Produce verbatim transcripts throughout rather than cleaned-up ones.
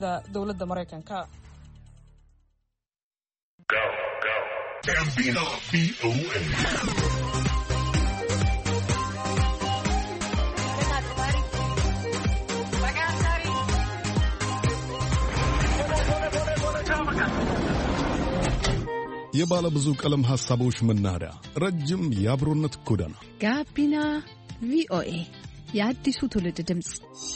dawladda Mareykanka. Gambino V O A. የባለ ብዙ ቀለም ሐሳቦች መናኸሪያ ረጅም የአብሮነት ጎዳና ጋቢና ቪኦኤ የአዲሱ ትውልድ ድምጽ።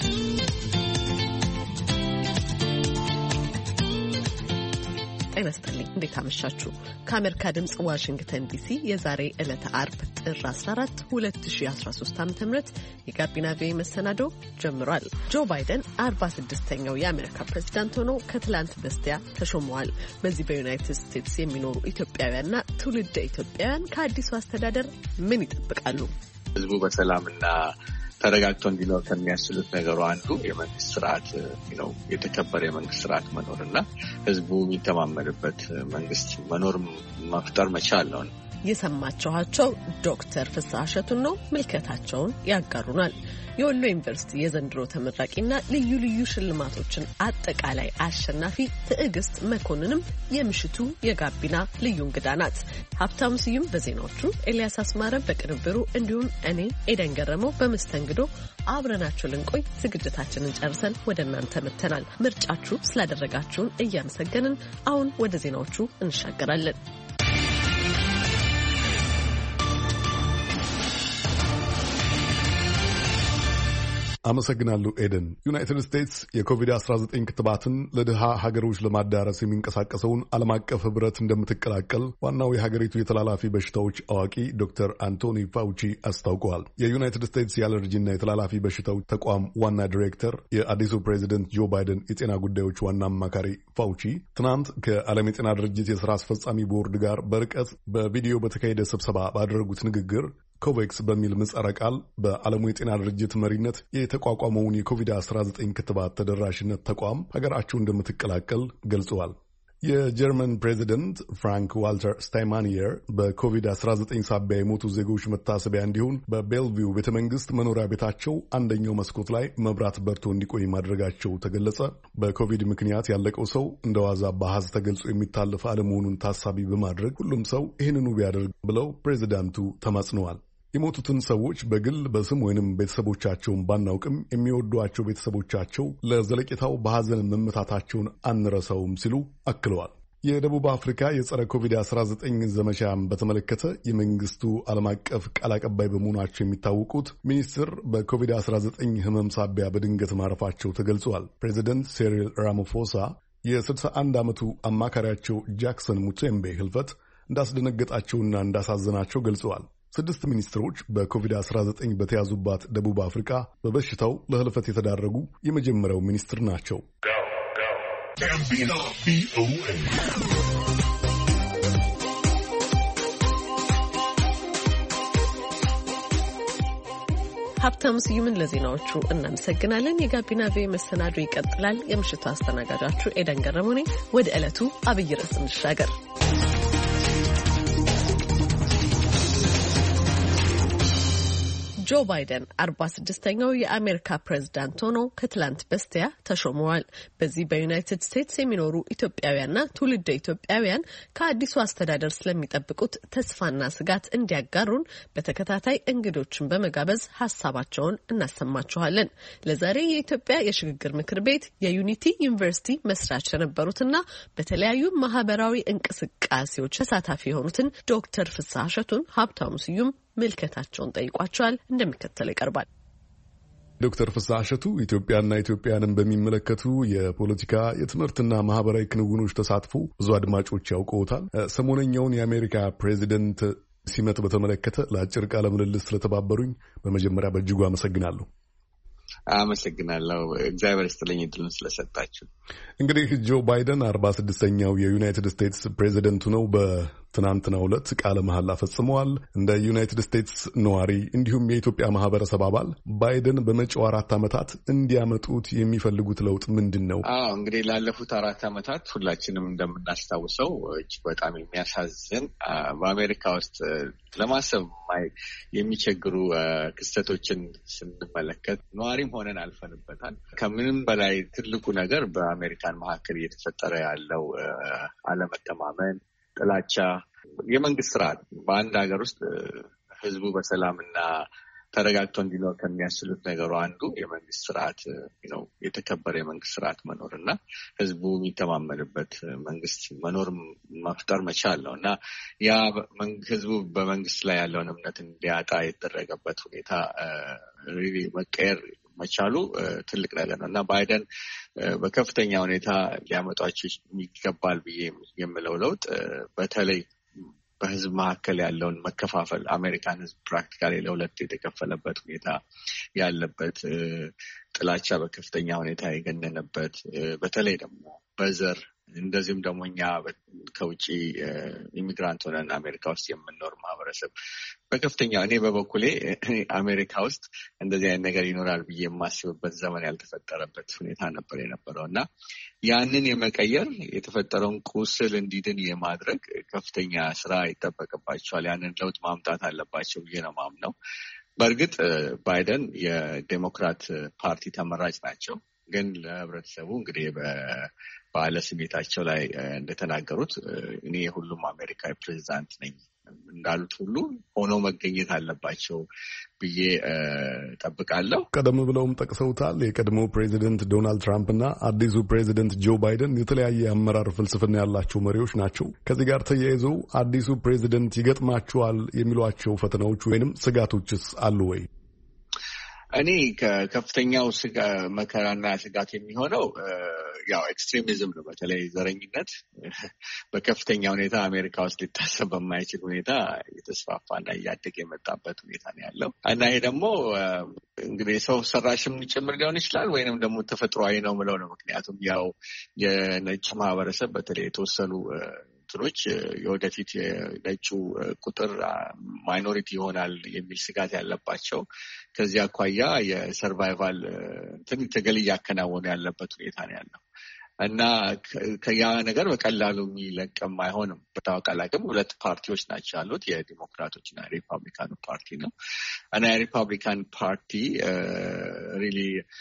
ጤና ይስጥልኝ። እንዴት አመሻችሁ? ከአሜሪካ ድምጽ ዋሽንግተን ዲሲ የዛሬ ዕለተ አርብ ጥር አስራ አራት ሁለት ሺህ አስራ ሶስት ዓ.ም የጋቢና ቪኦኤ መሰናዶ ጀምሯል። ጆ ባይደን አርባ ስድስተኛው የአሜሪካ ፕሬዝዳንት ሆነው ከትላንት በስቲያ ተሾመዋል። በዚህ በዩናይትድ ስቴትስ የሚኖሩ ኢትዮጵያውያንና ትውልደ ኢትዮጵያውያን ከአዲሱ አስተዳደር ምን ይጠብቃሉ? ህዝቡ በሰላምና ተረጋግቶ እንዲኖር ከሚያስችሉት ነገሩ አንዱ የመንግስት ስርዓት ነው። የተከበረ የመንግስት ስርዓት መኖርና ህዝቡ የሚተማመንበት መንግስት መኖር መፍጠር መቻል ነው። የሰማችኋቸው ዶክተር ፍስሐ እሸቱን ነው። ምልከታቸውን ያጋሩናል። የወሎ ዩኒቨርሲቲ የዘንድሮ ተመራቂና ልዩ ልዩ ሽልማቶችን አጠቃላይ አሸናፊ ትዕግስት መኮንንም የምሽቱ የጋቢና ልዩ እንግዳ ናት። ሀብታሙ ስዩም በዜናዎቹ፣ ኤልያስ አስማረ በቅንብሩ እንዲሁም እኔ ኤደን ገረመው በመስተንግዶ አብረናችሁ ልንቆይ ዝግጅታችንን ጨርሰን ወደ እናንተ መጥተናል። ምርጫችሁ ስላደረጋችሁን እያመሰገንን አሁን ወደ ዜናዎቹ እንሻገራለን። አመሰግናለሁ ኤደን። ዩናይትድ ስቴትስ የኮቪድ አስራ ዘጠኝ ክትባትን ለድሃ ሀገሮች ለማዳረስ የሚንቀሳቀሰውን ዓለም አቀፍ ህብረት እንደምትቀላቀል ዋናው የሀገሪቱ የተላላፊ በሽታዎች አዋቂ ዶክተር አንቶኒ ፋውቺ አስታውቀዋል። የዩናይትድ ስቴትስ የአለርጂና የተላላፊ በሽታዎች ተቋም ዋና ዲሬክተር፣ የአዲሱ ፕሬዚደንት ጆ ባይደን የጤና ጉዳዮች ዋና አማካሪ ፋውቺ ትናንት ከዓለም የጤና ድርጅት የሥራ አስፈጻሚ ቦርድ ጋር በርቀት በቪዲዮ በተካሄደ ስብሰባ ባደረጉት ንግግር ኮቬክስ በሚል ምህጻረ ቃል በዓለሙ የጤና ድርጅት መሪነት የተቋቋመውን የኮቪድ አስራ ዘጠኝ ክትባት ተደራሽነት ተቋም ሀገራቸው እንደምትቀላቀል ገልጸዋል። የጀርመን ፕሬዚደንት ፍራንክ ዋልተር ስታይንማየር በኮቪድ አስራ ዘጠኝ ሳቢያ የሞቱ ዜጎች መታሰቢያ እንዲሆን በቤልቪው ቤተመንግስት መኖሪያ ቤታቸው አንደኛው መስኮት ላይ መብራት በርቶ እንዲቆይ ማድረጋቸው ተገለጸ። በኮቪድ ምክንያት ያለቀው ሰው እንደ ዋዛ በአሃዝ ተገልጾ የሚታለፍ አለመሆኑን ታሳቢ በማድረግ ሁሉም ሰው ይህንኑ ቢያደርግ ብለው ፕሬዚዳንቱ ተማጽነዋል። የሞቱትን ሰዎች በግል በስም ወይንም ቤተሰቦቻቸውን ባናውቅም የሚወዷቸው ቤተሰቦቻቸው ለዘለቄታው በሐዘን መመታታቸውን አንረሳውም ሲሉ አክለዋል። የደቡብ አፍሪካ የጸረ ኮቪድ አስራ ዘጠኝ ዘመቻን በተመለከተ የመንግስቱ ዓለም አቀፍ ቃል አቀባይ በመሆናቸው የሚታወቁት ሚኒስትር በኮቪድ አስራ ዘጠኝ ህመም ሳቢያ በድንገት ማረፋቸው ተገልጿል። ፕሬዚደንት ሴሪል ራማፎሳ የስልሳ አንድ ዓመቱ አማካሪያቸው ጃክሰን ሙቴምቤ ህልፈት እንዳስደነገጣቸውና እንዳሳዘናቸው ገልጸዋል። ስድስት ሚኒስትሮች በኮቪድ አስራ ዘጠኝ በተያዙባት ደቡብ አፍሪካ በበሽታው ለህልፈት የተዳረጉ የመጀመሪያው ሚኒስትር ናቸው። ሀብታሙ ስዩምን ለዜናዎቹ እናመሰግናለን። የጋቢና ቪኦኤ መሰናዶ ይቀጥላል። የምሽቱ አስተናጋጃችሁ ኤደን ገረመው ነኝ። ወደ ዕለቱ አብይ ርዕስ እንሻገር። ጆ ባይደን አርባ ስድስተኛው የአሜሪካ ፕሬዝዳንት ሆነው ከትላንት በስቲያ ተሾመዋል። በዚህ በዩናይትድ ስቴትስ የሚኖሩ ኢትዮጵያውያንና ትውልደ ኢትዮጵያውያን ከአዲሱ አስተዳደር ስለሚጠብቁት ተስፋና ስጋት እንዲያጋሩን በተከታታይ እንግዶችን በመጋበዝ ሀሳባቸውን እናሰማችኋለን። ለዛሬ የኢትዮጵያ የሽግግር ምክር ቤት የዩኒቲ ዩኒቨርሲቲ መስራች የነበሩትና በተለያዩ ማህበራዊ እንቅስቃሴዎች ተሳታፊ የሆኑትን ዶክተር ፍስሐ እሸቱን ሀብታሙ ስዩም ምልከታቸውን ጠይቋቸዋል። እንደሚከተለው ይቀርባል። ዶክተር ፍስሐ እሸቱ ኢትዮጵያና ኢትዮጵያንን በሚመለከቱ የፖለቲካ የትምህርትና ማህበራዊ ክንውኖች ተሳትፎ ብዙ አድማጮች ያውቀውታል። ሰሞነኛውን የአሜሪካ ፕሬዚደንት ሲመት በተመለከተ ለአጭር ቃለ ምልልስ ስለተባበሩኝ በመጀመሪያ በእጅጉ አመሰግናለሁ። አመሰግናለሁ። እግዚአብሔር ይስጥልኝ እድሉን ስለሰጣችሁ። እንግዲህ ጆ ባይደን አርባ ስድስተኛው የዩናይትድ ስቴትስ ፕሬዚደንቱ ነው። በትናንትናው ዕለት ቃለ መሐላ ፈጽመዋል። እንደ ዩናይትድ ስቴትስ ነዋሪ እንዲሁም የኢትዮጵያ ማህበረሰብ አባል ባይደን በመጪው አራት ዓመታት እንዲያመጡት የሚፈልጉት ለውጥ ምንድን ነው? አዎ እንግዲህ ላለፉት አራት ዓመታት ሁላችንም እንደምናስታውሰው እጅግ በጣም የሚያሳዝን በአሜሪካ ውስጥ ለማሰብ የሚቸግሩ ክስተቶችን ስንመለከት ነዋሪም ሆነን አልፈንበታል። ከምንም በላይ ትልቁ ነገር በአሜሪካን መካከል እየተፈጠረ ያለው አለመተማመን፣ ጥላቻ፣ የመንግስት ስርዓት በአንድ ሀገር ውስጥ ህዝቡ በሰላምና ተረጋግቶ እንዲኖር ከሚያስችሉት ነገሩ አንዱ የመንግስት ስርዓት ነው። የተከበረ የመንግስት ስርዓት መኖር እና ህዝቡ የሚተማመንበት መንግስት መኖር መፍጠር መቻል ነው እና ያ ህዝቡ በመንግስት ላይ ያለውን እምነት እንዲያጣ የተደረገበት ሁኔታ መቀየር መቻሉ ትልቅ ነገር ነው እና ባይደን በከፍተኛ ሁኔታ ሊያመጧቸው ይገባል ብዬ የምለው ለውጥ በተለይ በህዝብ መካከል ያለውን መከፋፈል፣ አሜሪካን ህዝብ ፕራክቲካሊ ለሁለት የተከፈለበት ሁኔታ ያለበት፣ ጥላቻ በከፍተኛ ሁኔታ የገነነበት፣ በተለይ ደግሞ በዘር እንደዚህም ደግሞ እኛ ከውጭ ኢሚግራንት ሆነን አሜሪካ ውስጥ የምንኖር ማህበረሰብ በከፍተኛ እኔ በበኩሌ አሜሪካ ውስጥ እንደዚህ አይነት ነገር ይኖራል ብዬ የማስብበት ዘመን ያልተፈጠረበት ሁኔታ ነበር የነበረው እና ያንን የመቀየር የተፈጠረውን ቁስል እንዲድን የማድረግ ከፍተኛ ስራ ይጠበቅባቸዋል። ያንን ለውጥ ማምጣት አለባቸው ብዬ ነው የማምነው። በእርግጥ ባይደን የዴሞክራት ፓርቲ ተመራጭ ናቸው። ግን ለህብረተሰቡ እንግዲህ በባለ ስሜታቸው ላይ እንደተናገሩት እኔ የሁሉም አሜሪካዊ ፕሬዚዳንት ነኝ እንዳሉት ሁሉ ሆኖ መገኘት አለባቸው ብዬ ጠብቃለሁ። ቀደም ብለውም ጠቅሰውታል። የቀድሞው ፕሬዚደንት ዶናልድ ትራምፕ እና አዲሱ ፕሬዚደንት ጆ ባይደን የተለያየ አመራር ፍልስፍና ያላቸው መሪዎች ናቸው። ከዚህ ጋር ተያይዘው አዲሱ ፕሬዚደንት ይገጥማቸዋል የሚሏቸው ፈተናዎች ወይንም ስጋቶችስ አሉ ወይ? እኔ ከከፍተኛው ስጋ መከራና ስጋት የሚሆነው ያው ኤክስትሪሚዝም ነው። በተለይ ዘረኝነት በከፍተኛ ሁኔታ አሜሪካ ውስጥ ሊታሰብ በማይችል ሁኔታ የተስፋፋና እያደገ የመጣበት ሁኔታ ነው ያለው እና ይሄ ደግሞ እንግዲህ ሰው ሰራሽም ጭምር ሊሆን ይችላል ወይንም ደግሞ ተፈጥሯዊ ነው ምለው ነው። ምክንያቱም ያው የነጭ ማህበረሰብ በተለይ የተወሰኑ እንትኖች የወደፊት የነጩ ቁጥር ማይኖሪቲ ይሆናል የሚል ስጋት ያለባቸው ከዚህ አኳያ የሰርቫይቫል እንትን ትግል እያከናወኑ ያለበት ሁኔታ ነው ያለው እና ከያ ነገር በቀላሉ የሚለቀም አይሆንም። በታወቃል አቅም ሁለት ፓርቲዎች ናቸው ያሉት፣ የዲሞክራቶች እና የሪፐብሊካኑ ፓርቲ ነው እና የሪፐብሊካን ፓርቲ ሪሊ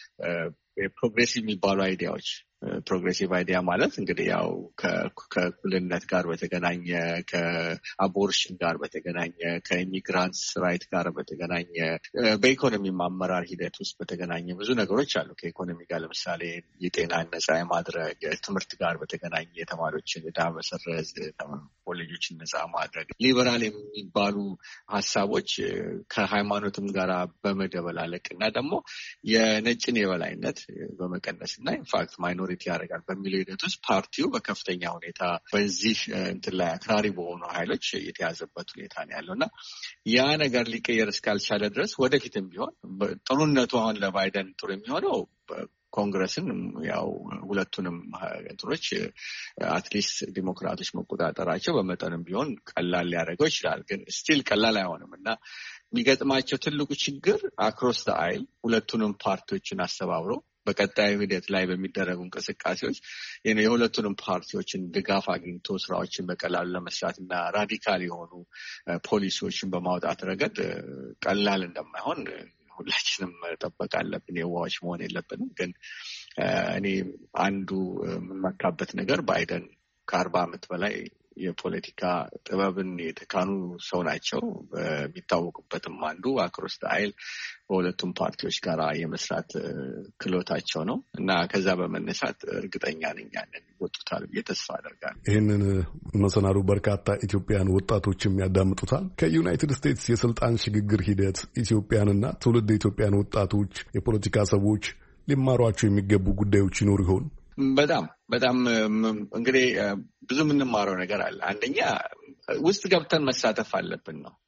ፕሮግሬሲቭ የሚባሉ አይዲያዎች ፕሮግሬሲቭ አይዲያ ማለት እንግዲህ ያው ከእኩልነት ጋር በተገናኘ ከአቦርሽን ጋር በተገናኘ ከኢሚግራንትስ ራይት ጋር በተገናኘ በኢኮኖሚ አመራር ሂደት ውስጥ በተገናኘ ብዙ ነገሮች አሉ። ከኢኮኖሚ ጋር ለምሳሌ የጤና ነጻ የማድረግ ትምህርት ጋር በተገናኘ የተማሪዎችን ዕዳ መሰረዝ፣ ኮሌጆችን ነጻ ማድረግ፣ ሊበራል የሚባሉ ሀሳቦች ከሃይማኖትም ጋር በመደበላለቅ እና ደግሞ የነጭን የበላይነት በመቀነስ እና ኢንፋክት ማይኖሪ ያደርጋል በሚለው ሂደት ውስጥ ፓርቲው በከፍተኛ ሁኔታ በዚህ እንትን ላይ አክራሪ በሆኑ ኃይሎች የተያዘበት ሁኔታ ነው ያለው እና ያ ነገር ሊቀየር እስካልቻለ ድረስ ወደፊትም ቢሆን ጥሩነቱ አሁን ለባይደን ጥሩ የሚሆነው ኮንግረስን ያው ሁለቱንም እንትኖች አትሊስት ዲሞክራቶች መቆጣጠራቸው በመጠንም ቢሆን ቀላል ሊያደርገው ይችላል። ግን ስቲል ቀላል አይሆንም እና የሚገጥማቸው ትልቁ ችግር አክሮስ ዘ አይል ሁለቱንም ፓርቲዎችን አስተባብረው በቀጣዩ ሂደት ላይ በሚደረጉ እንቅስቃሴዎች የሁለቱንም ፓርቲዎችን ድጋፍ አግኝቶ ስራዎችን በቀላሉ ለመስራት እና ራዲካል የሆኑ ፖሊሲዎችን በማውጣት ረገድ ቀላል እንደማይሆን ሁላችንም መጠበቅ አለብን። የዋዎች መሆን የለብንም። ግን እኔ አንዱ የምመካበት ነገር ባይደን ከአርባ ዓመት በላይ የፖለቲካ ጥበብን የተካኑ ሰው ናቸው። የሚታወቁበትም አንዱ አክሮስ ዘ አይል በሁለቱም ፓርቲዎች ጋር የመስራት ክህሎታቸው ነው እና ከዛ በመነሳት እርግጠኛ ነኝ ያንን ይወጡታል ብዬ ተስፋ አደርጋለሁ። ይህንን መሰናዱ በርካታ ኢትዮጵያን ወጣቶችም ያዳምጡታል። ከዩናይትድ ስቴትስ የስልጣን ሽግግር ሂደት ኢትዮጵያንና ትውልድ ኢትዮጵያን ወጣቶች፣ የፖለቲካ ሰዎች ሊማሯቸው የሚገቡ ጉዳዮች ይኖሩ ይሆን? በጣም በጣም እንግዲህ ብዙ የምንማረው ነገር አለ። አንደኛ ውስጥ ገብተን መሳተፍ አለብን ነው።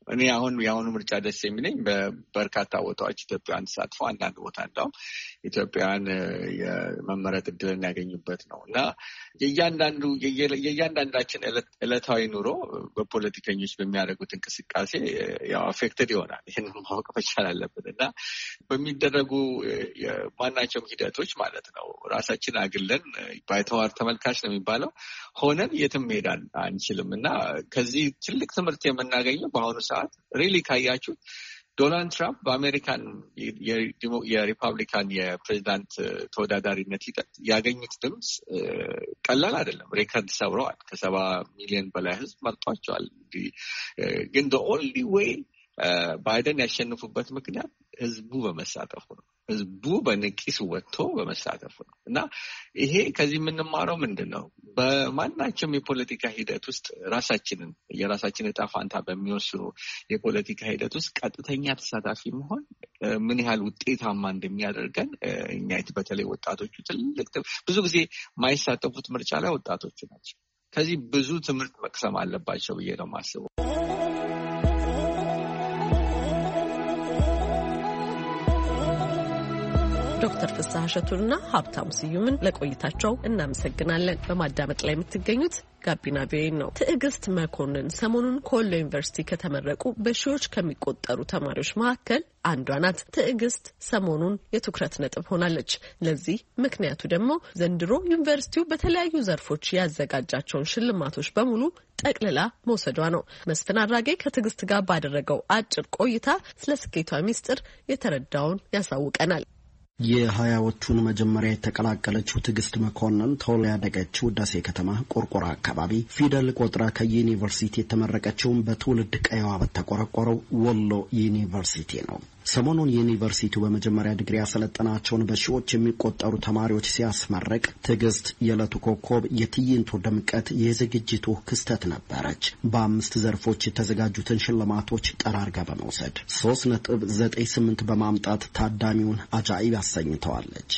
እኔ አሁን ያሁኑ ምርጫ ደስ የሚለኝ በበርካታ ቦታዎች ኢትዮጵያውያን ተሳትፎ አንዳንድ ቦታ እንደውም ኢትዮጵያውያን የመመረጥ እድልን ያገኙበት ነው እና የእያንዳንዱ የእያንዳንዳችን ዕለታዊ ኑሮ በፖለቲከኞች በሚያደርጉት እንቅስቃሴ ያው አፌክትድ ይሆናል። ይህን ማወቅ መቻል አለብን እና በሚደረጉ ማናቸውም ሂደቶች ማለት ነው ራሳችን አግለን ባይተዋር ተመልካች ነው የሚባለው ሆነን የትም መሄድ አንችልም እና ከዚህ ትልቅ ትምህርት የምናገኘው በአሁኑ ሰዓት ሪሊ ካያችሁ ዶናልድ ትራምፕ በአሜሪካን የሪፐብሊካን የፕሬዚዳንት ተወዳዳሪነት ሂደት ያገኙት ድምፅ ቀላል አይደለም። ሬከርድ ሰብረዋል። ከሰባ ሚሊዮን በላይ ህዝብ መርጧቸዋል። ግን the only way ባይደን ያሸንፉበት ምክንያት ህዝቡ በመሳተፉ ነው። ህዝቡ በንቂስ ወጥቶ በመሳተፉ ነው እና ይሄ ከዚህ የምንማረው ምንድን ነው? በማናቸውም የፖለቲካ ሂደት ውስጥ ራሳችንን የራሳችን ዕጣ ፋንታ በሚወስኑ የፖለቲካ ሂደት ውስጥ ቀጥተኛ ተሳታፊ መሆን ምን ያህል ውጤታማ እንደሚያደርገን እኛ በተለይ ወጣቶቹ ትልቅ ብዙ ጊዜ የማይሳተፉት ምርጫ ላይ ወጣቶቹ ናቸው። ከዚህ ብዙ ትምህርት መቅሰም አለባቸው ብዬ ነው የማስበው። ዶክተር ፍስሐ እሸቱንና ሀብታሙ ስዩምን ለቆይታቸው እናመሰግናለን። በማዳመጥ ላይ የምትገኙት ጋቢና ቪኦኤ ነው። ትዕግስት መኮንን ሰሞኑን ከወሎ ዩኒቨርሲቲ ከተመረቁ በሺዎች ከሚቆጠሩ ተማሪዎች መካከል አንዷ ናት። ትዕግስት ሰሞኑን የትኩረት ነጥብ ሆናለች። ለዚህ ምክንያቱ ደግሞ ዘንድሮ ዩኒቨርሲቲው በተለያዩ ዘርፎች ያዘጋጃቸውን ሽልማቶች በሙሉ ጠቅልላ መውሰዷ ነው። መስፍን አራጌ ከትዕግስት ጋር ባደረገው አጭር ቆይታ ስለ ስኬቷ ሚስጥር የተረዳውን ያሳውቀናል። የሀያዎቹን መጀመሪያ የተቀላቀለችው ትዕግስት መኮንን ተወልዳ ያደገችው ደሴ ከተማ ቆርቆራ አካባቢ ፊደል ቆጥራ ከዩኒቨርሲቲ የተመረቀችውን በትውልድ ቀየዋ በተቆረቆረው ወሎ ዩኒቨርሲቲ ነው። ሰሞኑን ዩኒቨርሲቲው በመጀመሪያ ዲግሪ ያሰለጠናቸውን በሺዎች የሚቆጠሩ ተማሪዎች ሲያስመረቅ ትዕግስት የዕለቱ ኮከብ የትዕይንቱ ድምቀት የዝግጅቱ ክስተት ነበረች። በአምስት ዘርፎች የተዘጋጁትን ሽልማቶች ጠራርጋ በመውሰድ ሶስት ነጥብ ዘጠኝ ስምንት በማምጣት ታዳሚውን አጃኢብ አሰኝተዋለች።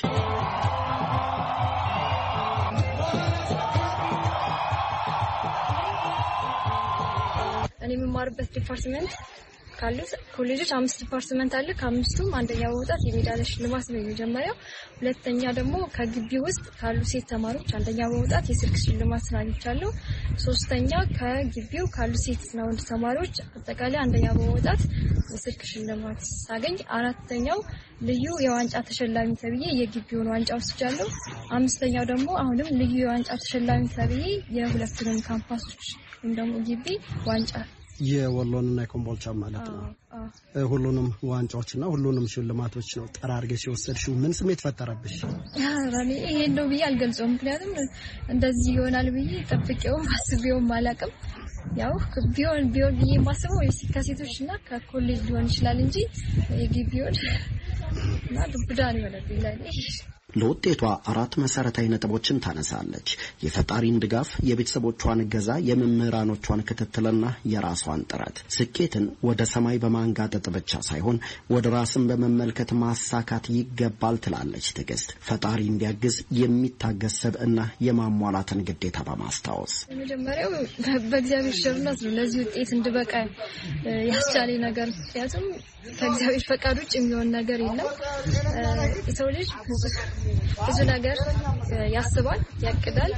እኔ የምማርበት ዲፓርትመንት ካሉት ኮሌጆች አምስት ዲፓርትመንት አለ። ከአምስቱም አንደኛ በመውጣት የሜዳሊያ ሽልማት ነው የመጀመሪያው። ሁለተኛ ደግሞ ከግቢ ውስጥ ካሉ ሴት ተማሪዎች አንደኛ በመውጣት የስልክ ሽልማት አግኝቻለሁ። ሶስተኛ ከግቢው ካሉ ሴትና ወንድ ተማሪዎች አጠቃላይ አንደኛ በመውጣት የስልክ ሽልማት ሳገኝ፣ አራተኛው ልዩ የዋንጫ ተሸላሚ ተብዬ የግቢውን ዋንጫ ወስጃለሁ። አምስተኛው ደግሞ አሁንም ልዩ የዋንጫ ተሸላሚ ተብዬ የሁለቱንም ካምፓሶች እንደሞ ግቢ ዋንጫ የወሎንና የኮምቦልቻ ማለት ነው። ሁሉንም ዋንጫዎችና ሁሉንም ሽልማቶች ነው ጠራርገሽ የወሰድሽው። ምን ስሜት ፈጠረብሽ? ያራኔ ይሄ ነው ብዬ አልገልጸውም። ምክንያቱም እንደዚህ ይሆናል ብዬ ጠብቄው አስቤው አላውቅም። ያው ቢሆን ቢሆን ብዬ ማስበው ከሴቶችና ከኮሌጅ ሊሆን ይችላል እንጂ የግቢውን እና ዱብዳ ነው ይላል። ለውጤቷ አራት መሰረታዊ ነጥቦችን ታነሳለች። የፈጣሪን ድጋፍ፣ የቤተሰቦቿን እገዛ፣ የመምህራኖቿን ክትትልና የራሷን ጥረት። ስኬትን ወደ ሰማይ በማንጋጠጥ ብቻ ሳይሆን ወደ ራስን በመመልከት ማሳካት ይገባል ትላለች ትዕግስት። ፈጣሪ እንዲያግዝ የሚታገስ ሰብዕና የማሟላትን ግዴታ በማስታወስ መጀመሪያው በእግዚአብሔር ቸርነት ነው ለዚህ ውጤት እንድበቃ ያስቻለ ነገር። ምክንያቱም ከእግዚአብሔር ፈቃድ ውጭ የሚሆን ነገር የለም። የሰው ልጅ ብዙ ነገር ያስባል፣ ያቅዳል፣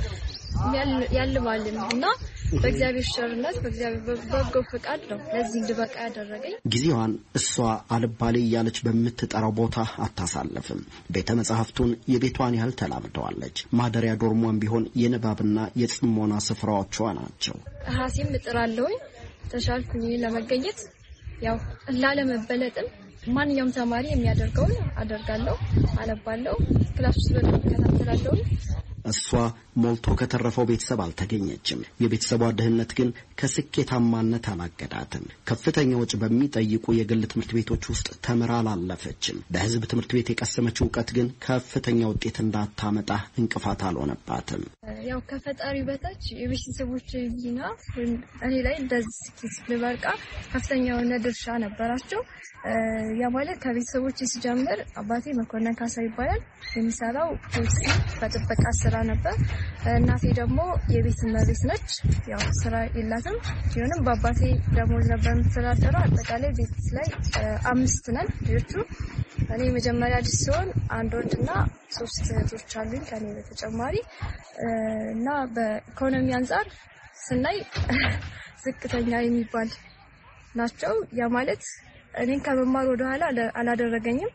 ያልማል እና በእግዚአብሔር ቸርነት በእግዚአብሔር በጎ ፈቃድ ነው ለዚህ እንድበቃ ያደረገኝ። ጊዜዋን እሷ አልባሌ እያለች በምትጠራው ቦታ አታሳልፍም። ቤተ መጻሕፍቱን የቤቷን ያህል ተላምደዋለች። ማደሪያ ዶርሟን ቢሆን የንባብና የጽሞና ስፍራዎቿ ናቸው። ራሴን እጥራለሁኝ ተሻልኩኝ ለመገኘት ያው ላለመበለጥም ማንኛውም ተማሪ የሚያደርገውን አደርጋለሁ፣ አነባለሁ፣ ክላስ ውስጥ በተከታተላለሁ። እሷ ሞልቶ ከተረፈው ቤተሰብ አልተገኘችም። የቤተሰቧ ድህነት ግን ከስኬታማነት አላገዳትም። ከፍተኛ ወጪ በሚጠይቁ የግል ትምህርት ቤቶች ውስጥ ተምራ አላለፈችም። በሕዝብ ትምህርት ቤት የቀሰመችው ዕውቀት ግን ከፍተኛ ውጤት እንዳታመጣ እንቅፋት አልሆነባትም። ያው ከፈጣሪ በታች የቤተሰቦች ዚና እኔ ላይ እንደዚህ ስኬት ልበቃ ከፍተኛ የሆነ ድርሻ ነበራቸው። ያ ማለት ከቤተሰቦች ሲጀምር አባቴ መኮንን ካሳ ይባላል። የሚሰራው ፖሊስ በጥበቃ ስራ ነበር። እናቴ ደግሞ የቤት እመቤት ነች። ያው ስራ የላትም። አላውቅም ቢሆንም በአባቴ ደሞዝ ነበር የምተዳደረው አጠቃላይ ቤት ላይ አምስት ነን ልጆቹ እኔ መጀመሪያ ልጅ ሲሆን አንድ ወንድና ሶስት እህቶች አሉኝ ከኔ በተጨማሪ እና በኢኮኖሚ አንፃር ስናይ ዝቅተኛ የሚባል ናቸው ያ ማለት እኔን ከመማር ወደ ኋላ አላደረገኝም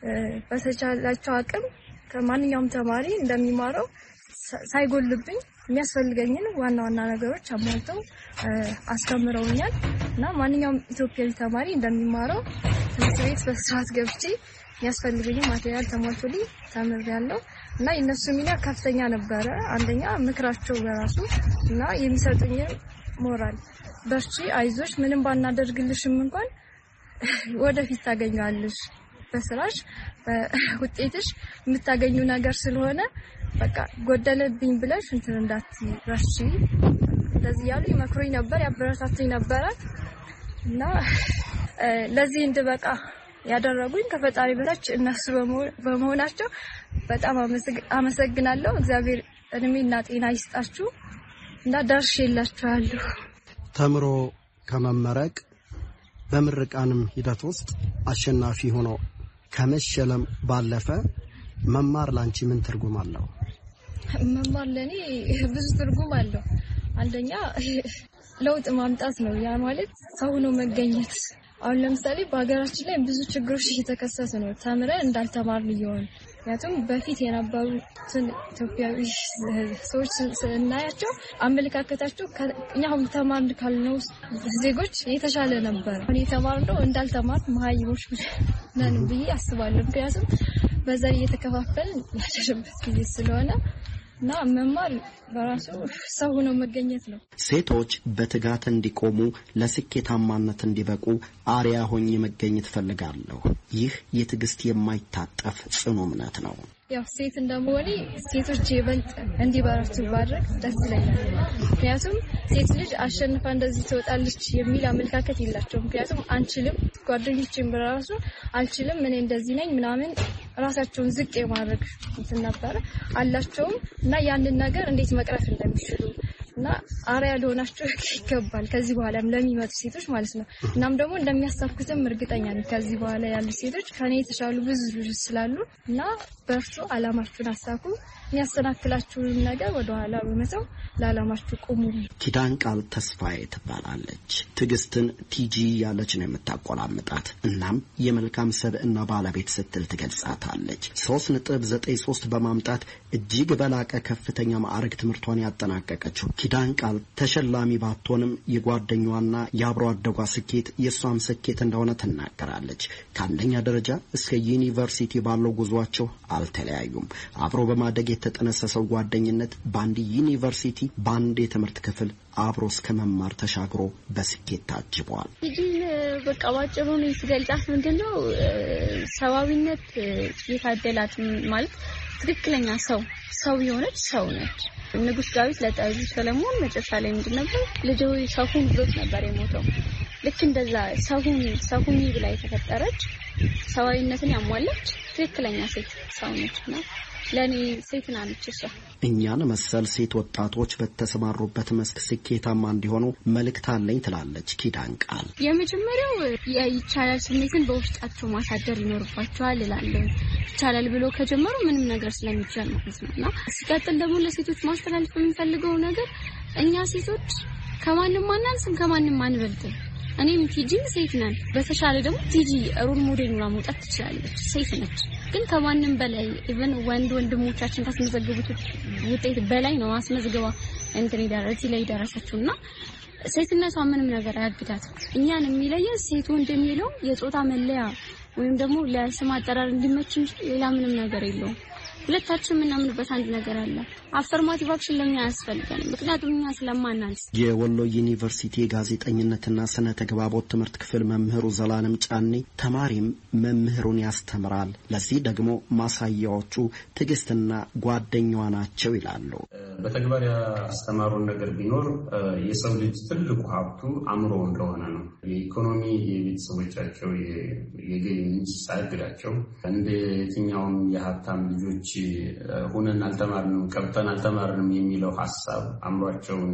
በተቻላቸው አቅም ከማንኛውም ተማሪ እንደሚማረው ሳይጎልብኝ የሚያስፈልገኝን ዋና ዋና ነገሮች አሟልተው አስተምረውኛል እና ማንኛውም ኢትዮጵያዊ ተማሪ እንደሚማረው ትምህርት ቤት በስርዓት ገብቼ የሚያስፈልገኝን ማቴሪያል ተሟልቶልኝ ተምሬያለሁ እና የነሱ ሚና ከፍተኛ ነበረ አንደኛ ምክራቸው በራሱ እና የሚሰጡኝ ሞራል በርቺ አይዞሽ ምንም ባናደርግልሽም እንኳን ወደፊት ታገኛለሽ በስራሽ በውጤትሽ የምታገኙ ነገር ስለሆነ በቃ ጎደለብኝ ብለሽ እንትን እንዳትረሺ እንደዚህ ያሉ ይመክሩኝ ነበር ያበረታቱኝ ነበር እና ለዚህ እንድበቃ ያደረጉኝ ከፈጣሪ በታች እነሱ በመሆናቸው በጣም አመሰግናለሁ እግዚአብሔር እድሜና ጤና ይስጣችሁ እና ደርሼላችኋለሁ ተምሮ ከመመረቅ በምርቃንም ሂደት ውስጥ አሸናፊ ሆኖ ከመሸለም ባለፈ መማር ላንቺ ምን ትርጉም አለው መማር ለኔ ብዙ ትርጉም አለው አንደኛ ለውጥ ማምጣት ነው ያ ማለት ሰው ነው መገኘት አሁን ለምሳሌ በአገራችን ላይ ብዙ ችግሮች እየተከሰቱ ነው ተምረን እንዳልተማርን ይሆን ምክንያቱም በፊት የነበሩ ኢትዮጵያዊ ሰዎች ስናያቸው አመለካከታቸው እኛም ተማርን ካልነው ዜጎች የተሻለ ነበር እኔ ተማርነው እንዳልተማር መሀይሞች ነን ብዬ አስባለሁ ምክንያቱም በዛ እየተከፋፈልን ያለበት ጊዜ ስለሆነ እና መማር በራሱ ሰው ሆኖ መገኘት ነው ሴቶች በትጋት እንዲቆሙ ለስኬታማነት እንዲበቁ አሪያ ሆኜ መገኘት ፈልጋለሁ ይህ የትግስት የማይታጠፍ ጽኑ እምነት ነው ያው ሴት እንደመሆኔ ሴቶች ይበልጥ እንዲበረቱ ባድረግ ደስ ይለኛል ምክንያቱም ሴት ልጅ አሸንፋ እንደዚህ ትወጣለች የሚል አመለካከት የላቸውም ምክንያቱም አንችልም ጓደኞቼም በራሱ አልችልም እኔ እንደዚህ ነኝ ምናምን ራሳቸውን ዝቅ የማድረግ እንትን ነበር አላቸውም እና ያንን ነገር እንዴት መቅረፍ እንደሚችሉ እና አሪያ ሊሆናቸው ይገባል ከዚህ በኋላም ለሚመጡ ሴቶች ማለት ነው እናም ደግሞ እንደሚያሳኩትም እርግጠኛ ነኝ ከዚህ በኋላ ያሉ ሴቶች ከኔ የተሻሉ ብዙ ልጆች ስላሉ እና በርቱ አላማችሁን አሳኩ የሚያሰናክላችሁን ነገር ወደ ኋላ በመተው ለዓላማችሁ ቁሙ ኪዳን ቃል ተስፋዬ ትባላለች ትግስትን ቲጂ ያለች ነው የምታቆላምጣት እናም የመልካም ሰብዕና ባለቤት ስትል ትገልጻታለች ሶስት ነጥብ ዘጠኝ ሶስት በማምጣት እጅግ በላቀ ከፍተኛ ማዕረግ ትምህርቷን ያጠናቀቀችው ኪዳን ቃል ተሸላሚ ባትሆንም የጓደኛዋና የአብሮ አደጓ ስኬት የሷም ስኬት እንደሆነ ትናገራለች ከአንደኛ ደረጃ እስከ ዩኒቨርሲቲ ባለው ጉዟቸው አልተለያዩም አብሮ በማደግ የተጠነሰሰው ጓደኝነት ባንዲ ዩኒቨርሲቲ ባንዲ የትምህርት ክፍል አብሮ እስከ መማር ተሻግሮ በስኬት ታጅቧል እዚህ በቃ ባጭሩ ነው ይስገልጻት ምንድነው ሰዋዊነት የታደላት ማለት ትክክለኛ ሰው ሰው የሆነች ሰው ነች ንጉስ ዳዊት ለጠቢቡ ሰለሞን መጨረሻ ላይ ምንድነው ልጅ ሆይ ሰውን ብሎት ነበር የሞተው ልክ እንደዛ ሰውን ሰውን ብላ የተፈጠረች ሰዋዊነትን ያሟላች ትክክለኛ ሴት ሰው ነችና ለኔ ሴትና ነች እሷ እኛን መሰል ሴት ወጣቶች በተሰማሩበት መስክ ስኬታማ እንዲሆኑ መልእክት አለኝ ትላለች ኪዳን ቃል የመጀመሪያው ይቻላል ስሜትን በውስጣቸው ማሳደር ይኖርባቸዋል እላለሁ ይቻላል ብሎ ከጀመሩ ምንም ነገር ስለሚቻል ማለት ነውና ሲቀጥል ደግሞ ለሴቶች ማስተላለፍ የምፈልገው ነገር እኛ ሴቶች ከማንንም ማናንስም ከማንንም አንበልጥም እኔም ቲጂ ሴት ነን በተሻለ ደግሞ ቲጂ ሮል ሞዴል ነው ማውጣት ትችላለች ሴት ነች ግን ከማንንም በላይ ኢቭን ወንድ ወንድሞቻችን ታስመዘግቡት ውጤት በላይ ነው አስመዝግባ እንትን ይደረስ ላይ ደረሰችውና ሴትነቷ ምንም ነገር አያግዳት እኛን የሚለየ ሴት ወንድ የሚለው የጾታ መለያ ወይም ደግሞ ለስም አጠራር እንዲመች እንጂ ሌላ ምንም ነገር የለውም ሁለታችንም እናምንበት አንድ ነገር አለ አፈርማቲቭ አክሽን ለኛ ያስፈልጋል ምክንያቱም እኛ ስለማናንስ የወሎ ዩኒቨርሲቲ ጋዜጠኝነትና ስነ ተግባቦት ትምህርት ክፍል መምህሩ ዘላለም ጫኔ ተማሪም መምህሩን ያስተምራል ለዚህ ደግሞ ማሳያዎቹ ትግስትና ጓደኛዋ ናቸው ይላሉ በተግባር ያስተማሩን ነገር ቢኖር የሰው ልጅ ትልቁ ሀብቱ አእምሮ እንደሆነ ነው የኢኮኖሚ የቤተሰቦቻቸው የገቢ ምንጭ ሳይግዳቸው እንደ የትኛውም የሀብታም ልጆች ሆነን አልተማርንም ቀብታ ተምርተን አልተማርንም የሚለው ሐሳብ አምሯቸውን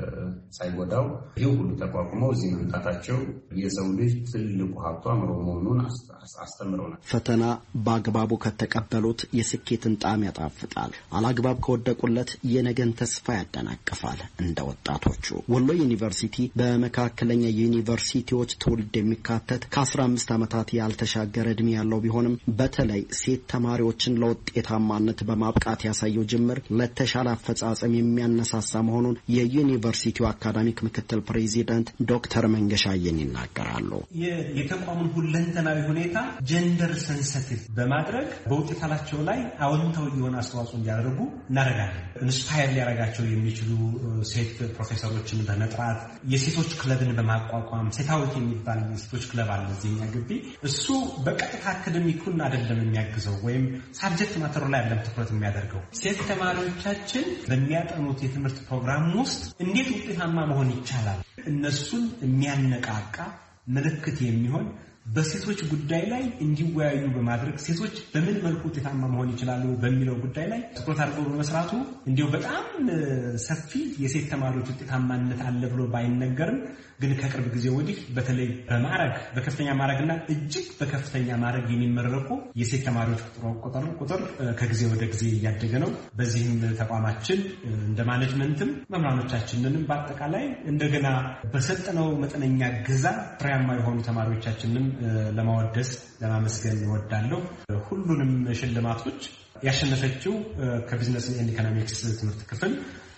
ሳይጎዳው ይህ ሁሉ ተቋቁመው እዚህ መምጣታቸው የሰው ልጅ ትልቁ ሀብቱ አእምሮ መሆኑን አስተምረውናል። ፈተና በአግባቡ ከተቀበሉት የስኬትን ጣዕም ያጣፍጣል፣ አላግባብ ከወደቁለት የነገን ተስፋ ያደናቅፋል። እንደ ወጣቶቹ ወሎ ዩኒቨርሲቲ በመካከለኛ ዩኒቨርሲቲዎች ትውልድ የሚካተት ከአስራ አምስት ዓመታት ያልተሻገረ ዕድሜ ያለው ቢሆንም በተለይ ሴት ተማሪዎችን ለውጤታማነት በማብቃት ያሳየው ጅምር ለተሻለ አፈጻጸም የሚያነሳሳ መሆኑን የዩኒቨርሲቲው አካዳሚክ ምክትል ፕሬዚዳንት ዶክተር መንገሻ አየን ይናገራሉ። የተቋሙን ሁለንተናዊ ሁኔታ ጀንደር ሰንሰቲቭ በማድረግ በውጤታቸው ላይ አዎንታዊ የሆነ አስተዋጽኦ እንዲያደርጉ እናደርጋለን። ኢንስፓየር ሊያደርጋቸው የሚችሉ ሴት ፕሮፌሰሮችን በመጥራት የሴቶች ክለብን በማቋቋም ሴታዊት የሚባል የሴቶች ክለብ አለ እዚህኛ ግቢ። እሱ በቀጥታ አካዳሚኩን አይደለም የሚያግዘው ወይም ሳብጀክት ማተሩ ላይ አይደለም ትኩረት የሚያደርገው። ሴት ተማሪዎቻችን በሚያጠኑት የትምህርት ፕሮግራም ውስጥ እንዴት ውጤታማ መሆን ይቻላል እነሱን የሚያነቃቃ ምልክት የሚሆን በሴቶች ጉዳይ ላይ እንዲወያዩ በማድረግ ሴቶች በምን መልኩ ውጤታማ መሆን ይችላሉ በሚለው ጉዳይ ላይ ትኩረት አድርጎ በመስራቱ እንዲሁ በጣም ሰፊ የሴት ተማሪዎች ውጤታማነት አለ ብሎ ባይነገርም ግን ከቅርብ ጊዜ ወዲህ በተለይ በማዕረግ በከፍተኛ ማዕረግና እጅግ በከፍተኛ ማዕረግ የሚመረቁ የሴት ተማሪዎች ቁጥር ቁጥር ከጊዜ ወደ ጊዜ እያደገ ነው። በዚህም ተቋማችን እንደ ማኔጅመንትም መምህራኖቻችንንም በአጠቃላይ እንደገና በሰጠነው መጠነኛ ግዛ ፍሬያማ የሆኑ ተማሪዎቻችንን ለማወደስ ለማመስገን እወዳለሁ። ሁሉንም ሽልማቶች ያሸነፈችው ከቢዝነስ ኤንድ ኢኮኖሚክስ ትምህርት ክፍል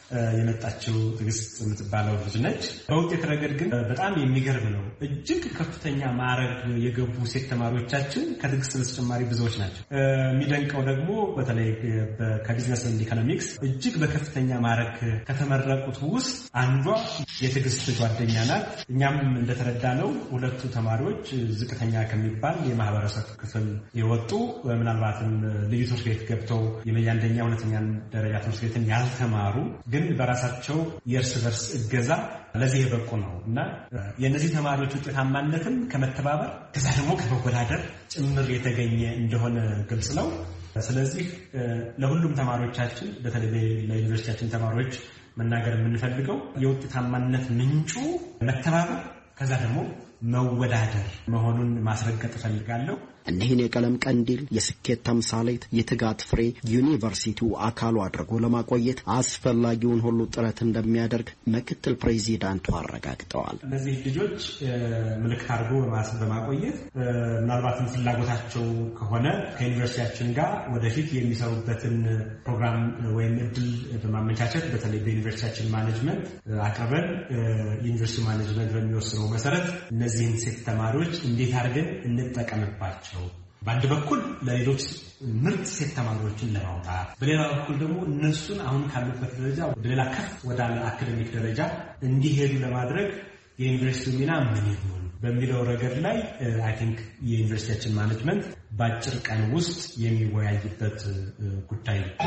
የመጣችው ትግስት የምትባለው ልጅ ነች። በውጤት ረገድ ግን በጣም የሚገርም ነው። እጅግ ከፍተኛ ማዕረግ የገቡ ሴት ተማሪዎቻችን ከትግስት በተጨማሪ ብዙዎች ናቸው። የሚደንቀው ደግሞ በተለይ ከቢዝነስ ኤንድ ኢኮኖሚክስ እጅግ በከፍተኛ ማዕረግ ከተመረቁት ውስጥ አንዷ የትግስት ጓደኛ ናት። እኛም እንደተረዳነው ሁለቱ ተማሪዎች ዝቅተኛ ከሚባል የማህበረሰብ ክፍል የወጡ ምናልባትም ልዩ ትምህርት ቤት ገብተው የመያንደኛ ሁለተኛ ደረጃ ትምህርት ቤትን ያልተማሩ ግን በራሳቸው የእርስ በርስ እገዛ ለዚህ የበቁ ነው እና የእነዚህ ተማሪዎች ውጤታማነትም ከመተባበር ከዛ ደግሞ ከመወዳደር ጭምር የተገኘ እንደሆነ ግልጽ ነው። ስለዚህ ለሁሉም ተማሪዎቻችን በተለይ ለዩኒቨርሲቲያችን ተማሪዎች መናገር የምንፈልገው የውጤታማነት ምንጩ መተባበር ከዛ ደግሞ መወዳደር መሆኑን ማስረገጥ እፈልጋለሁ። እኒህን የቀለም ቀንዲል የስኬት ተምሳሌት የትጋት ፍሬ ዩኒቨርሲቲው አካሉ አድርጎ ለማቆየት አስፈላጊውን ሁሉ ጥረት እንደሚያደርግ ምክትል ፕሬዚዳንቱ አረጋግጠዋል። እነዚህ ልጆች ምልክት አድርጎ በማቆየት ምናልባትም ፍላጎታቸው ከሆነ ከዩኒቨርሲቲያችን ጋር ወደፊት የሚሰሩበትን ፕሮግራም ወይም እድል በማመቻቸት በተለይ በዩኒቨርሲቲያችን ማኔጅመንት አቅርበን ዩኒቨርሲቲ ማኔጅመንት በሚወስነው መሰረት እነዚህን ሴት ተማሪዎች እንዴት አድርገን እንጠቀምባቸው፣ በአንድ በኩል ለሌሎች ምርጥ ሴት ተማሪዎችን ለማውጣት፣ በሌላ በኩል ደግሞ እነሱን አሁን ካሉበት ደረጃ ወደ ሌላ ከፍ ወዳለ አካዳሚክ ደረጃ እንዲሄዱ ለማድረግ የዩኒቨርሲቲው ሚና ምን ይሁን በሚለው ረገድ ላይ አይ ቲንክ የዩኒቨርሲቲያችን ማኔጅመንት በአጭር ቀን ውስጥ የሚወያይበት ጉዳይ ነው።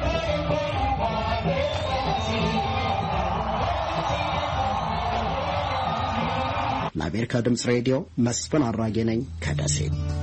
ለአሜሪካ ድምፅ ሬዲዮ መስፍን አራጌ ነኝ ከደሴ።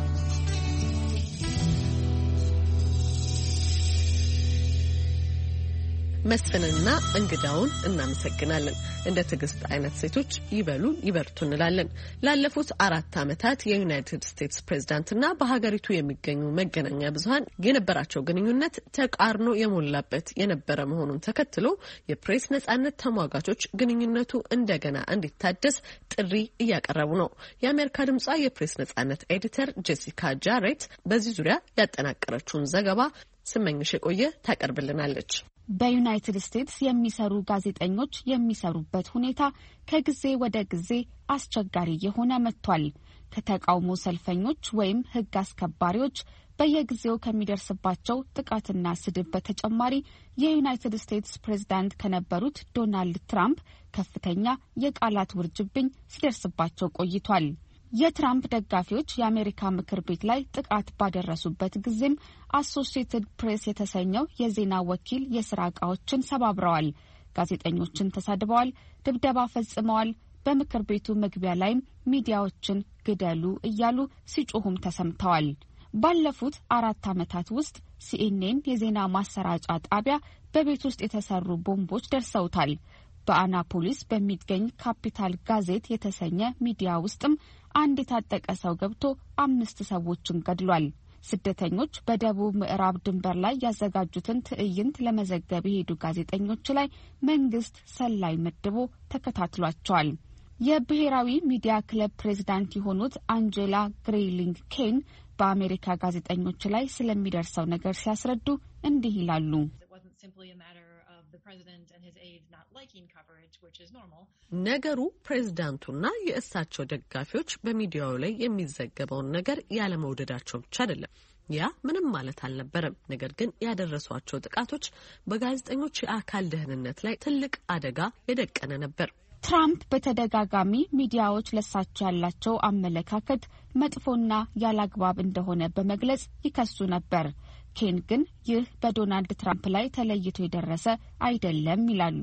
መስፍንና እንግዳውን እናመሰግናለን። እንደ ትግስት አይነት ሴቶች ይበሉ ይበርቱ እንላለን። ላለፉት አራት ዓመታት የዩናይትድ ስቴትስ ፕሬዝዳንትና በሀገሪቱ የሚገኙ መገናኛ ብዙኃን የነበራቸው ግንኙነት ተቃርኖ የሞላበት የነበረ መሆኑን ተከትሎ የፕሬስ ነጻነት ተሟጋቾች ግንኙነቱ እንደገና እንዲታደስ ጥሪ እያቀረቡ ነው። የአሜሪካ ድምጿ የፕሬስ ነጻነት ኤዲተር ጄሲካ ጃሬት በዚህ ዙሪያ ያጠናቀረችውን ዘገባ ስመኝሽ የቆየ ታቀርብልናለች። በዩናይትድ ስቴትስ የሚሰሩ ጋዜጠኞች የሚሰሩበት ሁኔታ ከጊዜ ወደ ጊዜ አስቸጋሪ የሆነ መጥቷል። ከተቃውሞ ሰልፈኞች ወይም ሕግ አስከባሪዎች በየጊዜው ከሚደርስባቸው ጥቃትና ስድብ በተጨማሪ የዩናይትድ ስቴትስ ፕሬዝዳንት ከነበሩት ዶናልድ ትራምፕ ከፍተኛ የቃላት ውርጅብኝ ሲደርስባቸው ቆይቷል። የትራምፕ ደጋፊዎች የአሜሪካ ምክር ቤት ላይ ጥቃት ባደረሱበት ጊዜም አሶሺየትድ ፕሬስ የተሰኘው የዜና ወኪል የስራ ዕቃዎችን ሰባብረዋል፣ ጋዜጠኞችን ተሳድበዋል፣ ድብደባ ፈጽመዋል። በምክር ቤቱ መግቢያ ላይም ሚዲያዎችን ግደሉ እያሉ ሲጮሁም ተሰምተዋል። ባለፉት አራት ዓመታት ውስጥ ሲኤንኤን የዜና ማሰራጫ ጣቢያ በቤት ውስጥ የተሰሩ ቦምቦች ደርሰውታል። በአናፖሊስ በሚገኝ ካፒታል ጋዜት የተሰኘ ሚዲያ ውስጥም አንድ የታጠቀ ሰው ገብቶ አምስት ሰዎችን ገድሏል። ስደተኞች በደቡብ ምዕራብ ድንበር ላይ ያዘጋጁትን ትዕይንት ለመዘገብ የሄዱ ጋዜጠኞች ላይ መንግስት ሰላይ መድቦ ተከታትሏቸዋል። የብሔራዊ ሚዲያ ክለብ ፕሬዝዳንት የሆኑት አንጀላ ግሬሊንግ ኬን በአሜሪካ ጋዜጠኞች ላይ ስለሚደርሰው ነገር ሲያስረዱ እንዲህ ይላሉ። ነገሩ ፕሬዝዳንቱና የእሳቸው ደጋፊዎች በሚዲያው ላይ የሚዘገበውን ነገር ያለመውደዳቸው ብቻ አይደለም። ያ ምንም ማለት አልነበረም። ነገር ግን ያደረሷቸው ጥቃቶች በጋዜጠኞች የአካል ደህንነት ላይ ትልቅ አደጋ የደቀነ ነበር። ትራምፕ በተደጋጋሚ ሚዲያዎች ለሳቸው ያላቸው አመለካከት መጥፎና ያላግባብ እንደሆነ በመግለጽ ይከሱ ነበር። ኬን ግን ይህ በዶናልድ ትራምፕ ላይ ተለይቶ የደረሰ አይደለም ይላሉ።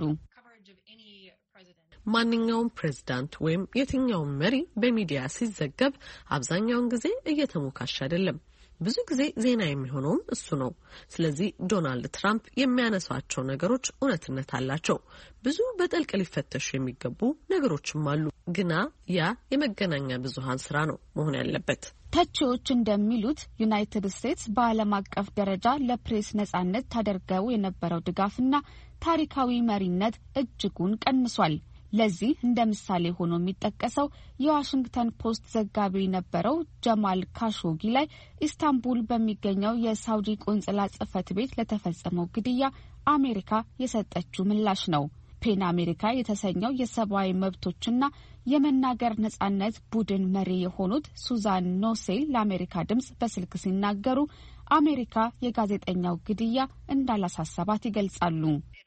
ማንኛውም ፕሬዝዳንት ወይም የትኛውም መሪ በሚዲያ ሲዘገብ አብዛኛውን ጊዜ እየተሞካሽ አይደለም። ብዙ ጊዜ ዜና የሚሆነውም እሱ ነው። ስለዚህ ዶናልድ ትራምፕ የሚያነሷቸው ነገሮች እውነትነት አላቸው። ብዙ በጥልቅ ሊፈተሹ የሚገቡ ነገሮችም አሉ። ግና ያ የመገናኛ ብዙሃን ስራ ነው መሆን ያለበት። ተቺዎች እንደሚሉት ዩናይትድ ስቴትስ በዓለም አቀፍ ደረጃ ለፕሬስ ነጻነት ታደርገው የነበረው ድጋፍና ታሪካዊ መሪነት እጅጉን ቀንሷል። ለዚህ እንደ ምሳሌ ሆኖ የሚጠቀሰው የዋሽንግተን ፖስት ዘጋቢ የነበረው ጀማል ካሾጊ ላይ ኢስታንቡል በሚገኘው የሳውዲ ቆንጽላ ጽሕፈት ቤት ለተፈጸመው ግድያ አሜሪካ የሰጠችው ምላሽ ነው። ፔን አሜሪካ የተሰኘው የሰብአዊ መብቶችና የመናገር ነጻነት ቡድን መሪ የሆኑት ሱዛን ኖሴል ለአሜሪካ ድምጽ በስልክ ሲናገሩ አሜሪካ የጋዜጠኛው ግድያ እንዳላሳሰባት ይገልጻሉ።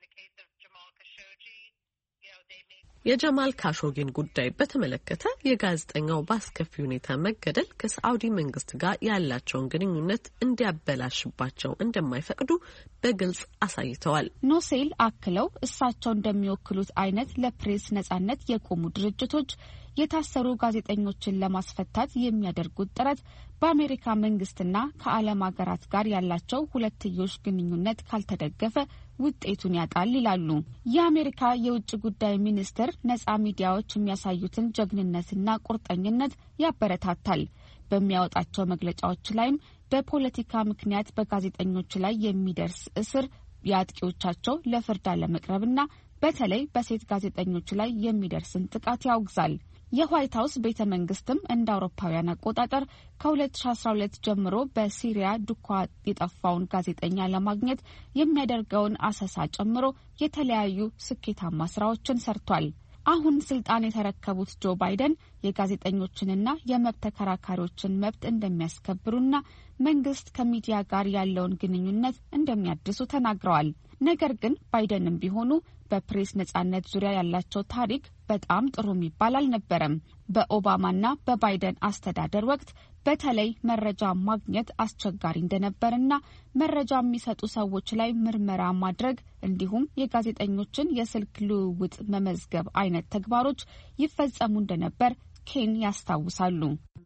የጀማል ካሾጊን ጉዳይ በተመለከተ የጋዜጠኛው በአስከፊ ሁኔታ መገደል ከሳዑዲ መንግስት ጋር ያላቸውን ግንኙነት እንዲያበላሽባቸው እንደማይፈቅዱ በግልጽ አሳይተዋል። ኖሴል አክለው እሳቸው እንደሚወክሉት አይነት ለፕሬስ ነጻነት የቆሙ ድርጅቶች የታሰሩ ጋዜጠኞችን ለማስፈታት የሚያደርጉት ጥረት በአሜሪካ መንግስትና ከዓለም ሀገራት ጋር ያላቸው ሁለትዮሽ ግንኙነት ካልተደገፈ ውጤቱን ያጣል ይላሉ። የአሜሪካ የውጭ ጉዳይ ሚኒስትር ነጻ ሚዲያዎች የሚያሳዩትን ጀግንነትና ቁርጠኝነት ያበረታታል። በሚያወጣቸው መግለጫዎች ላይም በፖለቲካ ምክንያት በጋዜጠኞች ላይ የሚደርስ እስር፣ የአጥቂዎቻቸው ለፍርድ አለመቅረብና በተለይ በሴት ጋዜጠኞች ላይ የሚደርስን ጥቃት ያወግዛል። የዋይት ሀውስ ቤተ መንግስትም እንደ አውሮፓውያን አቆጣጠር ከሁለት ሺ አስራ ሁለት ጀምሮ በሲሪያ ዱኳ የጠፋውን ጋዜጠኛ ለማግኘት የሚያደርገውን አሰሳ ጨምሮ የተለያዩ ስኬታማ ስራዎችን ሰርቷል። አሁን ስልጣን የተረከቡት ጆ ባይደን የጋዜጠኞችንና የመብት ተከራካሪዎችን መብት እንደሚያስከብሩና መንግስት ከሚዲያ ጋር ያለውን ግንኙነት እንደሚያድሱ ተናግረዋል። ነገር ግን ባይደንም ቢሆኑ በፕሬስ ነጻነት ዙሪያ ያላቸው ታሪክ በጣም ጥሩ የሚባል አልነበረም። በኦባማና በባይደን አስተዳደር ወቅት በተለይ መረጃ ማግኘት አስቸጋሪ እንደነበርና መረጃ የሚሰጡ ሰዎች ላይ ምርመራ ማድረግ እንዲሁም የጋዜጠኞችን የስልክ ልውውጥ መመዝገብ አይነት ተግባሮች ይፈጸሙ እንደነበር ኬን ያስታውሳሉ።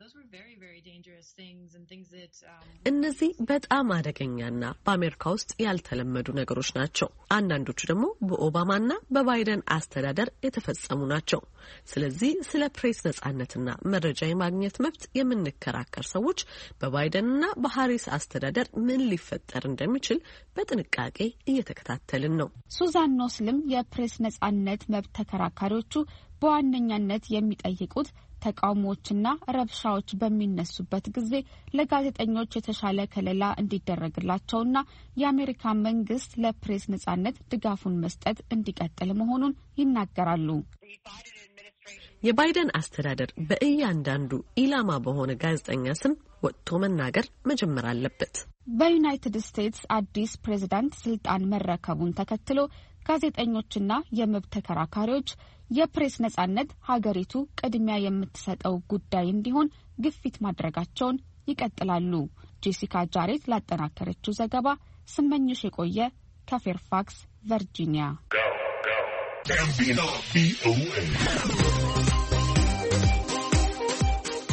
እነዚህ በጣም አደገኛና በአሜሪካ ውስጥ ያልተለመዱ ነገሮች ናቸው። አንዳንዶቹ ደግሞ በኦባማና በባይደን አስተዳደር የተፈጸሙ ናቸው። ስለዚህ ስለ ፕሬስ ነጻነትና መረጃ የማግኘት መብት የምንከራከር ሰዎች በባይደንና በሃሪስ አስተዳደር ምን ሊፈጠር እንደሚችል በጥንቃቄ እየተከታተልን ነው። ሱዛን ኖስልም የፕሬስ ነጻነት መብት ተከራካሪዎቹ በዋነኛነት የሚጠይቁት ተቃውሞዎችና ረብሻዎች በሚነሱበት ጊዜ ለጋዜጠኞች የተሻለ ከለላ እንዲደረግላቸውና የአሜሪካ መንግስት ለፕሬስ ነጻነት ድጋፉን መስጠት እንዲቀጥል መሆኑን ይናገራሉ። የባይደን አስተዳደር በእያንዳንዱ ኢላማ በሆነ ጋዜጠኛ ስም ወጥቶ መናገር መጀመር አለበት። በዩናይትድ ስቴትስ አዲስ ፕሬዝዳንት ስልጣን መረከቡን ተከትሎ ጋዜጠኞችና የመብት ተከራካሪዎች የፕሬስ ነጻነት ሀገሪቱ ቅድሚያ የምትሰጠው ጉዳይ እንዲሆን ግፊት ማድረጋቸውን ይቀጥላሉ። ጄሲካ ጃሬት ላጠናከረችው ዘገባ ስመኝሽ የቆየ ከፌርፋክስ ቨርጂኒያ።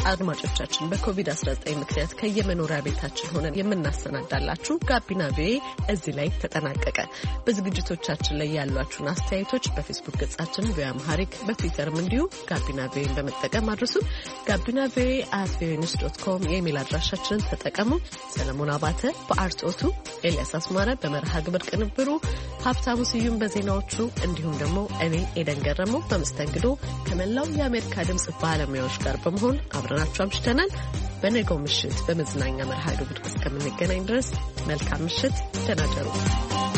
አድማጮቻችን በኮቪድ አስራ ዘጠኝ ምክንያት ከየመኖሪያ ቤታችን ሆነን የምናሰናዳላችሁ ጋቢና ቪኦኤ እዚህ ላይ ተጠናቀቀ። በዝግጅቶቻችን ላይ ያሏችሁን አስተያየቶች በፌስቡክ ገጻችን ቪኦኤ አምሃሪክ በትዊተርም እንዲሁ ጋቢና ቪኦኤን በመጠቀም አድርሱ። ጋቢና ቪኦኤ አት ቪኦኤ ኒውስ ዶት ኮም የኢሜል አድራሻችንን ተጠቀሙ። ሰለሞን አባተ በአርቶቱ፣ ኤልያስ አስማረ በመርሃ ግብር ቅንብሩ፣ ሀብታሙ ስዩም በዜናዎቹ እንዲሁም ደግሞ እኔ ኤደን ገረመው በመስተንግዶ ከመላው የአሜሪካ ድምጽ ባለሙያዎች ጋር በመሆን አብረናችሁ አምሽተናል። በነገው ምሽት በመዝናኛ መርሃ ግብር እስከምንገናኝ ድረስ መልካም ምሽት፣ ደህና እደሩ።